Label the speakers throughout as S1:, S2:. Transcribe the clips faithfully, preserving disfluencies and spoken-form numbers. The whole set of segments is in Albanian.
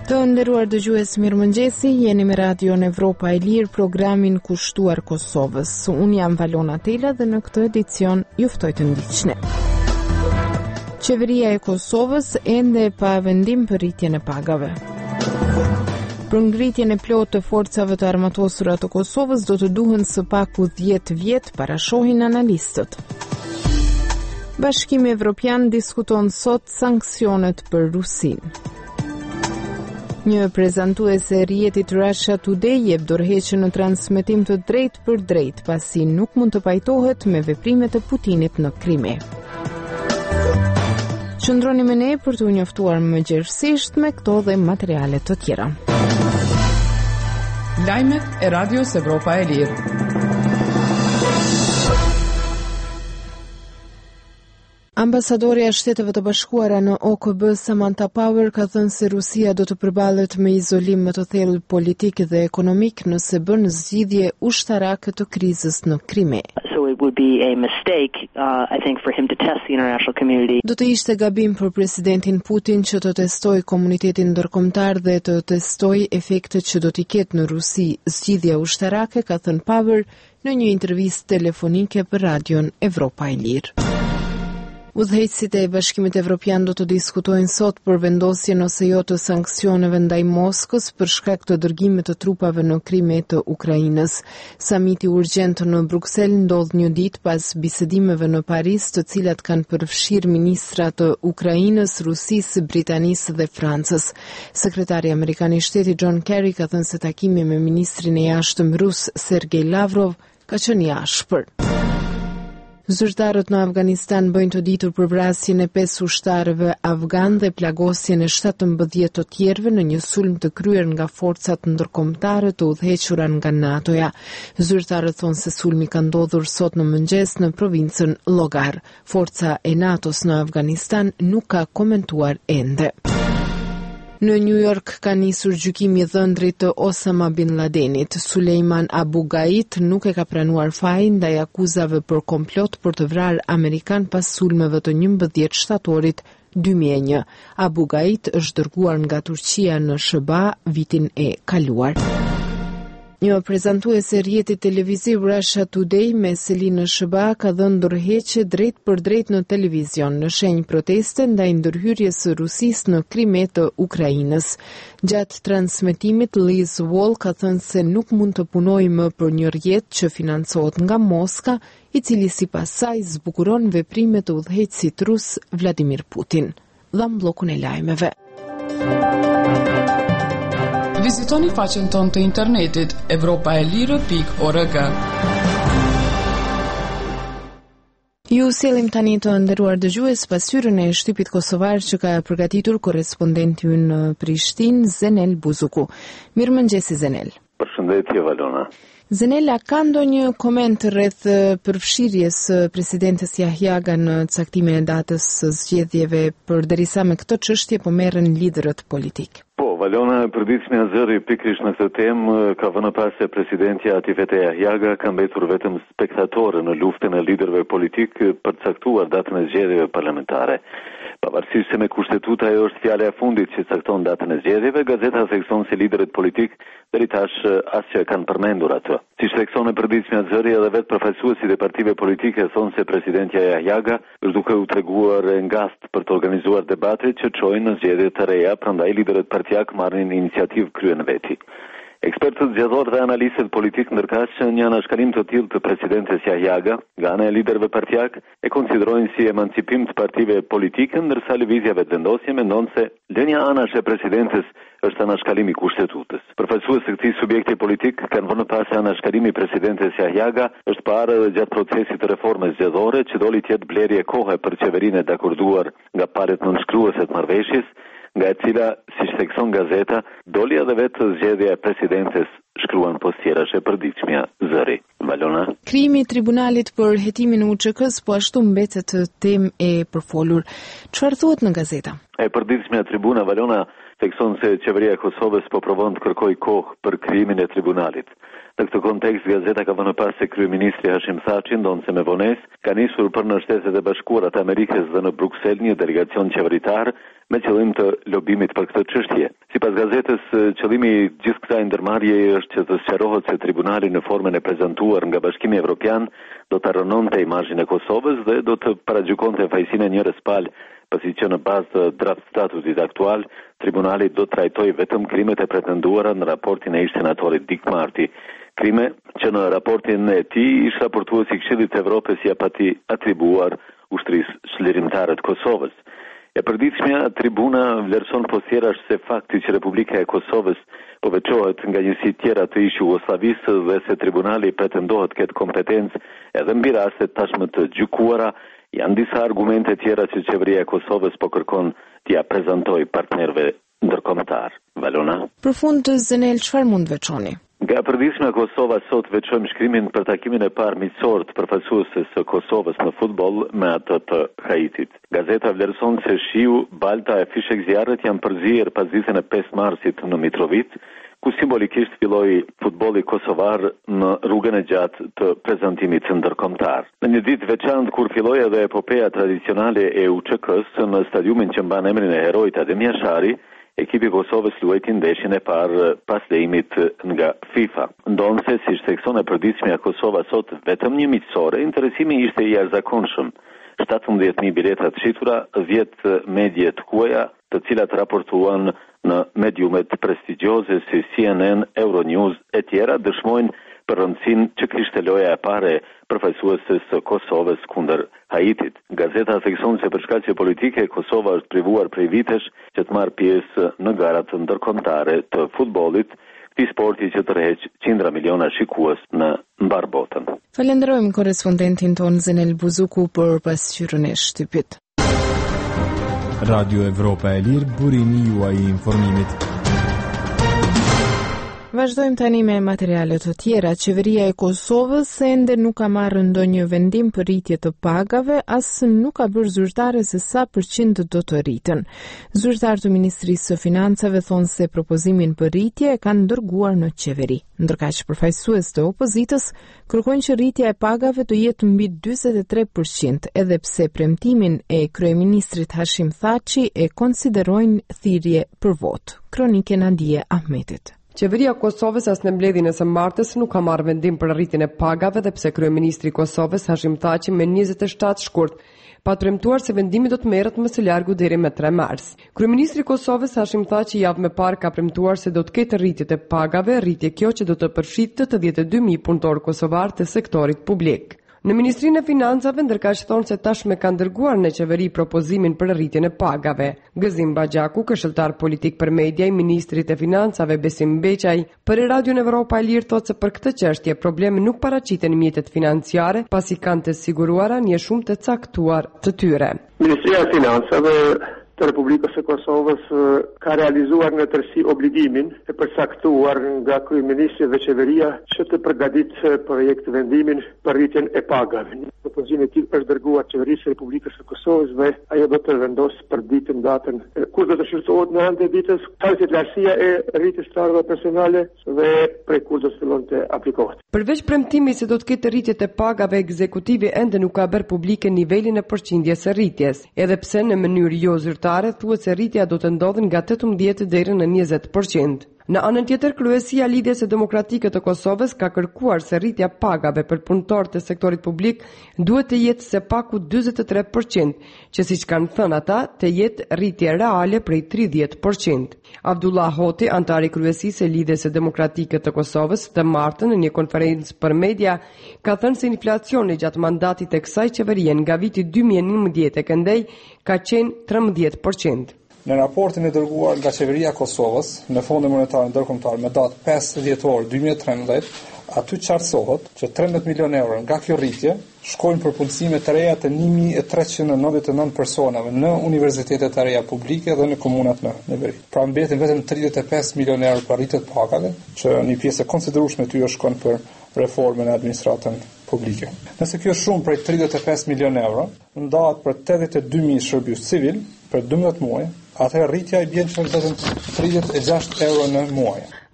S1: Të nderuar dëgjues, mirëmëngjesi, jeni me Radio në Evropa e Lirë, programin kushtuar Kosovës. Unë jam Valona Tela dhe në këtë edicion ju ftoj të ndiqni. Qeveria e Kosovës ende pa vendim për rritjen e pagave. Për ngritjen e plotë të forcave të armatosura të Kosovës do të duhen së paku dhjetë vjet, parashohin analistët. Bashkimi Evropian diskuton sot sanksionet për Rusinë. Një prezantues e rrjetit Russia Today jep dorëheqje në transmetim të drejtë për drejtë, pasi nuk mund të pajtohet me veprimet e Putinit në Krimi. Qëndroni me ne për të njoftuar më gjerësisht me këto dhe materiale të tjera.
S2: Lajmet e Radios Evropa e Lirë.
S1: Ambasadorja e Shteteve të Bashkuara në O K B Samantha Power ka thënë se Rusia do të përballet me izolim më të thellë politik dhe ekonomik nëse bën zgjidhje ushtarake të krizës në Krimi.
S3: So it would be a mistake, uh, I think, for him to test the international community.
S1: Do të ishte gabim për presidentin Putin që të testojë komunitetin ndërkombëtar dhe të testojë efektet që do t'i ketë në Rusi zgjidhja ushtarake, ka thënë Power në një intervistë telefonike për Radion Evropa e Lirë. Udhëheqësit e Bashkimit Evropian do të diskutojnë sot për vendosjen ose jo të sanksioneve ndaj Moskës për shkak të dërgimit të trupave në Krimi të Ukrainës. Samiti urgjent në Bruksel ndodh një ditë pas bisedimeve në Paris, të cilat kanë përfshirë ministra të Ukrainës, Rusisë, Britanisë dhe Francës. Sekretari amerikan i shtetit John Kerry ka thënë se takimi me ministrin e jashtëm rus Sergej Lavrov ka qenë i ashpër. Zyrtarët në Afganistan bëjnë të ditur për vrasjen e pesë ushtarëve afgan dhe plagosjen e shtatëmbëdhjetë të tjerëve në një sulm të kryer nga forcat ndërkombëtare të udhëhequra nga NATO-ja. Zyrtarët thonë se sulmi ka ndodhur sot në mëngjes në provincën Logar. Forca e NATO-s në Afganistan nuk ka komentuar ende. Në New York ka nisur gjykimi i dhëndrit të Osama Bin Ladenit. Suleiman Abu Ghait nuk e ka pranuar fajin ndaj akuzave për komplot për të vrarë amerikan pas sulmeve të njëmbëdhjetë shtatorit dy mijë e një. Abu Ghait është dërguar nga Turqia në S B A vitin e kaluar. Një prezantues e rrjetit televiziv Russia Today me seli në S B A ka dhënë dorëheqje drejt për drejt në televizion në shenjë proteste ndaj ndërhyrjes së Rusisë në Krimi të Ukrainës. Gjatë transmetimit, Liz Wall ka thënë se nuk mund të punojë më për një rrjet që financohet nga Moska, i cili sipas saj zbukuron veprimet e udhëheqësit rus Vladimir Putin. Dham bllokun e lajmeve.
S2: Vizitoni faqen tonë të internetit evropaelire pikë org.
S1: Ju sjellim tani të nderuar dëgjues pasyrën e shtypit kosovar që ka përgatitur korrespondenti ynë në Prishtinë, Zenel Buzuku. Mirëmëngjesi Zenel.
S4: Përshëndetje Valona.
S1: Zenela, ka ndonjë koment rreth përfshirjes së presidentes Jahjaga në caktimin e datës së zgjedhjeve, përderisa me këtë çështje po merren liderët politik?
S4: Po, Valona, përditshmja zëri pikërisht në këtë temë ka vënë pas se presidentja Atifete Jahjaga ka mbetur vetëm spektatore në luftën e liderëve politik për caktuar datën e zgjedhjeve parlamentare. Pavarësisht se me kushtetuta ajo është fjala e fundit që cakton datën e zgjedhjeve, gazeta thekson se liderët politik deri tash asgjë kanë përmendur atë. Si thekson e përditshmja zëri, edhe vetë përfaqësuesit e partive politike thonë se presidentja Jahjaga është duke u treguar ngast për të organizuar debate që çojnë në zgjedhje të reja, prandaj liderët partijak marrin iniciativë kryen veti. Ekspertët zgjedhor dhe analistët politik ndërkaq që një anashkalim të tillë të presidentes Jahjaga nga ana e liderëve partijak e konsiderojnë si emancipim të partive politike, ndërsa lëvizja vetëvendosje mendon se lënia anash e presidentes është anashkalimi i kushtetutës. Përfaqësues të këtij subjekti politik kanë vënë pas se anashkalimi i presidentes Jahjaga është parë edhe gjatë procesit të reformës zgjedhore që doli të jetë blerje kohe për qeverinë e dakorduar nga palët nënshkruese të marrëveshjes, nga e cila, si thekson gazeta, doli edhe vetë zgjedhja e presidentes, shkruan postjerash e përditshmja zëri. Valona.
S1: Krimi i tribunalit për hetimin e U Ç K-s po ashtu mbetet temë e përfolur. Çfarë thuhet në gazeta?
S4: E përditshmja tribuna Valona thekson se qeveria e Kosovës po provon të kërkojë kohë për krimin e tribunalit. Në këtë kontekst, gazeta ka vënë pas se kryeministri Hashim Thaçi ndonse me vonesë ka nisur për në Shtetet e Bashkuara të Amerikës dhe në Bruksel një delegacion qeveritar me qëllim të lobimit për këtë çështje. Sipas gazetës, qëllimi i gjithë kësaj ndërmarrjeje është që të sqarohet se tribunali në formën e prezantuar nga Bashkimi Evropian do të rënonte imazhin e Kosovës dhe do të paragjykonte fajësinë e njerëz palë, pasi që në bazë të draft statutit aktual, tribunali do të trajtojë vetëm krimet e pretenduara në raportin e ish senatorit Dick Marty. Krime që në raportin e tij ish raportuesi i Këshillit të Evropës ia pati atribuar ushtrisë çlirimtare të Kosovës. E përditshmja tribuna vlerëson poshtjerash se fakti që Republika e Kosovës po veçohet nga njësi tjera të ish Jugosllavisë dhe se tribunali pretendohet këtë kompetencë edhe mbi raste tashmë të gjykuara, janë disa argumente tjera që qeveria e Kosovës po kërkon t'ia prezantoj partnerëve ndërkombëtar. Valona.
S1: Përfund të Zenel, çfarë mund veçoni?
S4: Nga përditshmja Kosova sot veçojmë shkrimin për takimin e parë miqësor të përfaqësuesës së Kosovës në futboll me atë të Haitit. Gazeta vlerëson se shiu, balta e fishek zjarrit janë përzier pas ditën e pesë marsit në Mitrovic, ku simbolikisht filloi futbolli kosovar në rrugën e gjatë të prezantimit ndërkombëtar. Në një ditë veçantë kur filloi edhe epopeja tradicionale e U Ç K-s në stadiumin që mban emrin e heroit Adem Jashari, ekipi Kosovës luajti ndeshjen e parë pas lejimit nga FIFA. Ndonse, siç thekson e përditshmja Kosova sot vetëm një miqësore, interesimi ishte i jashtëzakonshëm. shtatëmbëdhjetë mijë bileta të shitura, dhjetë medje të huaja, të cilat raportuan në mediumet prestigjioze si C N N, Euronews e tjera dëshmojnë për rëndësinë që kishte loja e parë përfaqësuesës së Kosovës kundër Haitit. Gazeta thekson se për shkaqe politike Kosova është privuar prej vitesh që të marrë pjesë në garat ndërkombëtare të futbollit, këtij sporti që tërheq qindra miliona shikues në mbar botën.
S1: Falenderojmë korrespondentin ton Zenel Buzuku për pasqyrën e shtypit.
S5: Radio Evropa e Lirë, burimi juaj i informimit.
S1: Vazhdojmë tani me materiale të tjera. Qeveria e Kosovës ende nuk ka marrë ndonjë vendim për rritje të pagave, as nuk ka bërë zyrtare se sa përqind do të rriten. Zyrtarët të Ministrisë së Financave thonë se propozimin për rritje e kanë dërguar në qeveri. Ndërkaq përfaqësues të opozitës kërkojnë që rritja e pagave të jetë mbi njëzet e tre përqind, edhe pse premtimin e kryeministrit Hashim Thaçi e konsiderojnë thirrje për votë. Kronike Nadije Ahmetit.
S6: Qeveria e Kosovës as në mbledhjen e së martës nuk ka marrë vendim për rritjen e pagave dhe pse kryeministri i Kosovës Hashim Thaçi me njëzet e shtatë shkurt pa premtuar se vendimi do të merret më së largu deri me tre mars. Kryeministri i Kosovës Hashim Thaçi javë më parë ka premtuar se do të ketë rritje të pagave, rritje kjo që do të përfshitë të dhjetë e dy mijë punëtorë kosovar të sektorit publik. Në Ministrinë e Financave ndërkaq thonë se tashmë kanë dërguar në qeveri propozimin për rritjen e pagave. Gëzim Baxhaku, këshilltar politik për media i ministrit e Financave Besim Beqaj, për Radio Evropa e Lirë thotë se për këtë çështje problemi nuk paraqiten mjetet financiare, pasi kanë të siguruara një shumë të caktuar të tyre.
S7: Ministria e Financave të Republikës së Kosovës ka realizuar në tërësi obligimin e përcaktuar nga kryeministri dhe qeveria që të përgatitë projekt vendimin për rritjen e pagave. Propozimi i tij është dërguar qeverisë së Republikës së Kosovës dhe ajo do të vendosë për ditën datën kur do të shqyrtohet në anë të ditës, tarifit lartësia e rritjes së ardhave personale dhe prej kur do të fillon të aplikohet.
S6: Përveç premtimit se do të ketë rritje të pagave, ekzekutivi ende nuk ka bërë publike nivelin e përqindjes së rritjes, edhe pse në mënyrë jo zyrtare thuhet se rritja do të ndodhë nga tetëmbëdhjetë deri në njëzet përqind. Në anën tjetër, kryesia e Lidhjes së Demokratike të Kosovës ka kërkuar se rritja pagave për punëtorët e sektorit publik duhet të jetë së paku njëzet e tre përqind, që siç kanë thënë ata, të jetë rritje reale prej tridhjetë përqind. Abdullah Hoti, antar i kryesisë së Lidhjes së Demokratike të Kosovës, të martën në një konferencë për media, ka thënë se inflacioni gjatë mandatit të kësaj qeverie nga viti dy mijë e njëmbëdhjetë e këndej ka qenë trembëdhjetë përqind.
S8: Në raportin e dërguar nga Qeveria e Kosovës në Fondin Monetar Ndërkombëtar me datë pesë dhjetor dy mijë e trembëdhjetë, aty qartësohet që trembëdhjetë milionë euro nga kjo rritje shkojnë për punësime të reja të një mijë e treqind e nëntëdhjetë e nëntë personave në universitetet të reja publike dhe në komunat në në veri. Pra mbetin vetëm tridhjetë e pesë milionë euro për rritjet pagave, që një pjesë e konsiderueshme tyre shkon për reformën e administratën publike. Nëse kjo shumë prej tridhjetë e pesë milionë euro ndahet për tetëdhjetë e dy mijë shërbjues civil për dymbëdhjetë muaj, atëherë rritja i bjen që vetëm tridhjetë e gjashtë euro në muaj.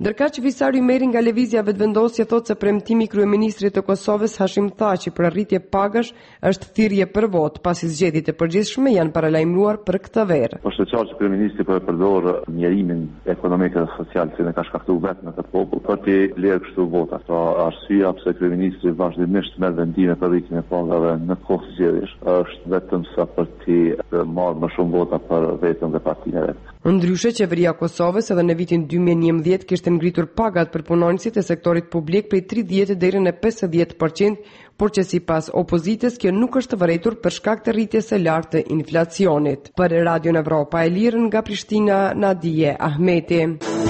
S6: Ndërkaq Visari Meri nga Lëvizja Vetëvendosje thotë se premtimi i kryeministrit të Kosovës Hashim Thaçi për arritje pagash është thirrje për votë, pasi zgjedhjet e përgjithshme janë paralajmëruar për këtë verë.
S9: Është qartë që kryeministri po e përdor njerimin ekonomik dhe social që ne ka shkaktuar vetëm në këtë popull për të lërë kështu vota. Pra arsyeja pse kryeministri vazhdimisht merr vendime për rritjen e pagave në kohë zgjedhjesh është vetëm sa për të marrë më shumë vota për vetëm dhe partinë e vet.
S6: Ndryshe, qeveria e Kosovës edhe në vitin dy mijë e njëmbëdhjetë kishte ngritur pagat për punonësit e sektorit publik prej tridhjetë deri në pesëdhjetë përqind, por që sipas opozitës kjo nuk është vërejtur për shkak të rritjes së lartë të inflacionit. Për Radio Evropa e Lirë nga Prishtina, Nadije Ahmeti.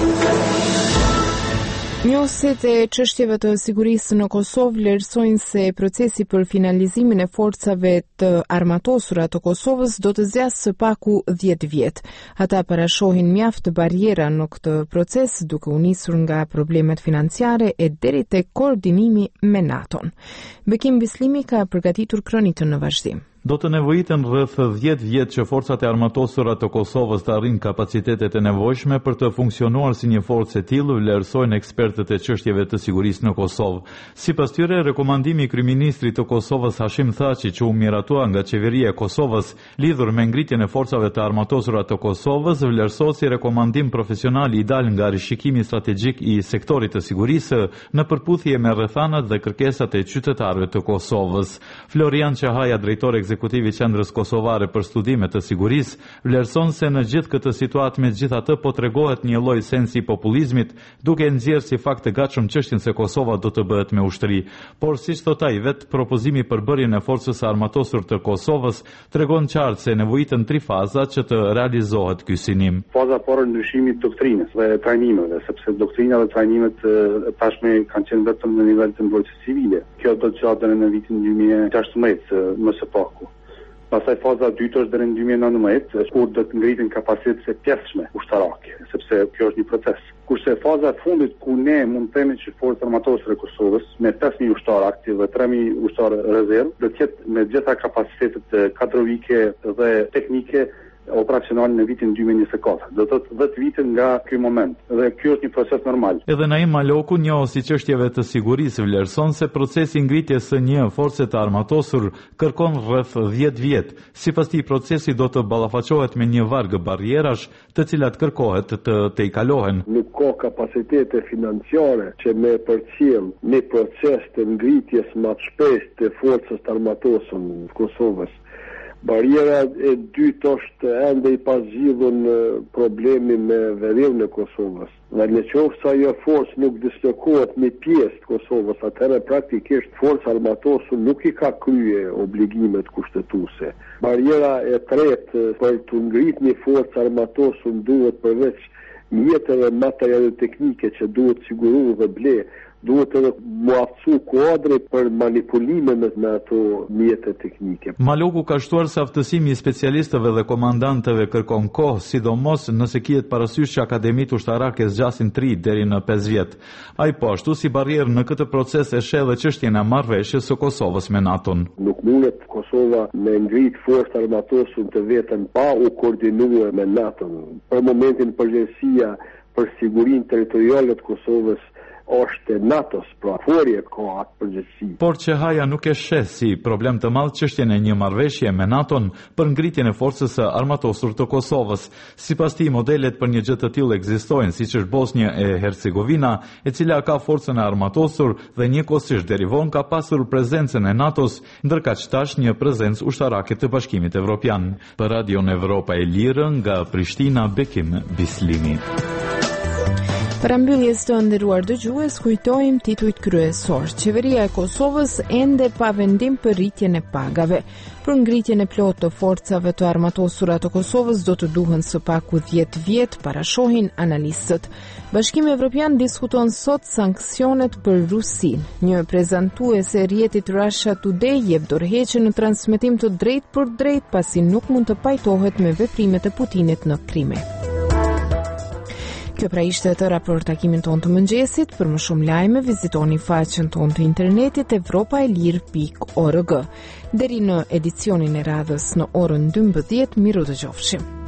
S1: Njohësit e çështjeve të sigurisë në Kosovë vlerësojnë se procesi për finalizimin e forcave të armatosura të Kosovës do të zgjasë së paku dhjetë vjet. Ata parashohin mjaft barriera në këtë proces, duke u nisur nga problemet financiare e deri tek koordinimi me NATO-n. Bekim Bislimi ka përgatitur kronikën në vazhdim.
S10: Do të nevojiten rreth dhjetë vjet që forcat e armatosura të Kosovës të arrijnë kapacitetet e nevojshme për të funksionuar si një forcë e tillë, vlerësojnë ekspertët e çështjeve të sigurisë në Kosovë. Sipas tyre, rekomandimi i kryeministrit të Kosovës Hashim Thaçi që u miratua nga qeveria e Kosovës lidhur me ngritjen e forcave të armatosura të Kosovës vlerësohet si rekomandim profesional i dal nga rishikimi strategjik i sektorit të sigurisë në përputhje me rrethanat dhe kërkesat e qytetarëve të Kosovës. Florian Qahaja, drejtori ekzekutivi i Qendrës Kosovare për Studime të Sigurisë, vlerëson se në gjithë këtë situatë megjithatë po tregohet një lloj sensi i popullizmit, duke nxjerrë si fakt të gatshëm çështjen se Kosova do të bëhet me ushtri. Por siç thot ai vet, propozimi për bërjen e forcës së armatosur të Kosovës tregon qartë se nevojiten tri faza që të realizohet ky sinim.
S11: Faza e parë ndryshimit të doktrinës dhe trajnimeve, sepse doktrina dhe trajnimet tashmë kanë qenë vetëm në nivel të mbrojtjes civile. Kjo do të çojë në vitin dy mijë e gjashtëmbëdhjetë më së paku. Pastaj faza e dytë është deri në dy mijë e nëntëmbëdhjetë, kur do të ngrihen kapacitetet e pjesëme ushtarake, sepse kjo është një proces. Kurse faza e fundit ku ne mund të themi që forcat armatosore të Kosovës me pesë mijë ushtarë aktiv dhe tre mijë ushtarë rezervë do të jetë me gjitha kapacitetet kadrovike dhe teknike operacional në vitin dy mijë e njëzet e katër. Do të thotë dhjetë vite nga ky moment. Dhe ky është një proces normal.
S10: Edhe Naim Maloku, njohës i çështjeve të sigurisë, vlerëson se procesi i ngritjes së një force të armatosur kërkon rreth dhjetë vjet. Sipas tij, procesi do të ballafaqohet me një varg barrierash, të cilat kërkohet të tejkalohen.
S12: Nuk ka kapacitete financiare që me përcjell një proces të ngritjes më të shpejtë të forcës të armatosur të Kosovës. Bariera e dytë është ende i pazgjidhur në problemi me verimin e Kosovës. Dhe në qoftë se ajo forcë nuk dislokohet në pjesë të Kosovës, atëherë praktikisht forca armatosur nuk i ka krye obligimet kushtetuese. Bariera e tretë për të ngritur një forcë armatosur duhet përveç mjeteve dhe materiale teknike që duhet siguruar dhe ble, duhet edhe muaftësu kuadri për manipulime me ato mjete teknike.
S10: Maloku ka shtuar se aftësimi i specialistëve dhe komandantëve kërkon kohë, sidomos nëse kihet parasysh që akademitë ushtarake zgjasin tri deri në pesë vjet. Ai po ashtu si barrierë në këtë proces e sheh edhe çështjen e marrëveshjes së Kosovës me NATO-n.
S12: Nuk mundet Kosova me ngrit forcë armatosur të vetën pa u koordinuar me NATO-n. Për momentin përgjegjësia për sigurinë territoriale të Kosovës është NATO-s, pra forje ka atë përgjegjësi.
S10: Por Qahaja nuk e sheh si problem të madh çështjen e një marrëveshje me NATO-n për ngritjen e forcës së armatosur të Kosovës. Sipas tij, modelet për një gjë të tillë ekzistojnë, siç është Bosnia e Hercegovina, e cila ka forcën e armatosur dhe njëkohësisht deri vonë ka pasur prezencën e NATO-s, ndërkaq tash një prezencë ushtarake të Bashkimit Evropian. Për Radio Evropa e Lirë nga Prishtina, Bekim Bislimi.
S1: Para mbylljes të nderuar dëgjues, kujtojmë titujt kryesor. Qeveria e Kosovës ende pa vendim për rritjen e pagave. Për ngritjen e plotë të forcave të armatosura të Kosovës do të duhen së paku dhjetë vjet, parashohin analistët. Bashkimi Evropian diskuton sot sanksionet për Rusinë. Një prezantuese e rrjetit Russia Today jep dorëheqje në transmetim të drejtë për drejtë, pasi nuk mund të pajtohet me veprimet e Putinit në Krime. Kjo pra ishte të raport takimin ton të mëngjesit. Për më shumë lajme, vizitoni faqen ton të internetit evropaelir pikë org. Deri në edicionin e radhës në orën dymbëdhjetë, miru dëgjofshim.